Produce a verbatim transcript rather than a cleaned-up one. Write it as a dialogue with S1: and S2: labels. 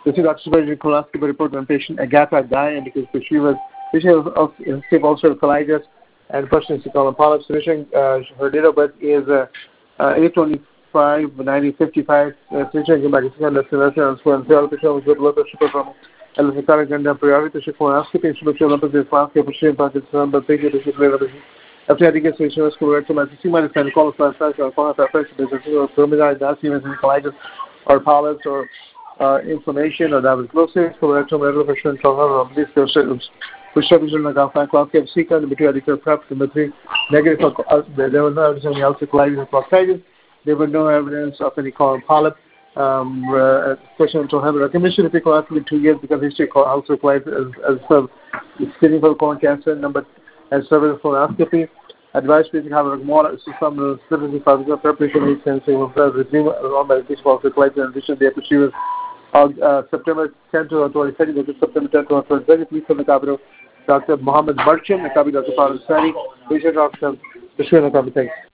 S1: This is Doctor Supervision colonoscopy report on patient Agatha Diane because she was patient of invasive ulcerative colitis and person is colon polyps. Patient, uh, her date of birth is uh, uh, eight twenty-five nineteen fifty-five. Patient came back to the semester and school and tell patient was good blood pressure from electronic and priority patient colonoscopy and she was Olympic colonoscopy patient Pakistan but patient patient later. After I get to the school recommend see my friend call us last night or call us after the preliminary invasive colitis or polyps or Uh, inflammation or tuberculosis, colorectal medullary of these symptoms. Which subdivision of Alpha class of Sika, the material adequate prep, number three, negative, uh, there was no evidence of any ulcerative colitis or proctitis. There was no evidence of any colon polyp. Um, uh, question to have a recommendation if you colonoscopy two years because history of ulcerative colitis as, as uh, screening for colon cancer, number and cervical colonoscopy. Advice please have a more some specific preparation makes sense. We will resume all medication for ulcerative colitis in addition to the procedures. Uh, uh, September tenth to twenty-second, September tenth to twenty-second, please send the copy to Doctor Mohammed Barchin, the copy of Doctor Farah Sari, patient Doctor Bashir, the copy. Thanks.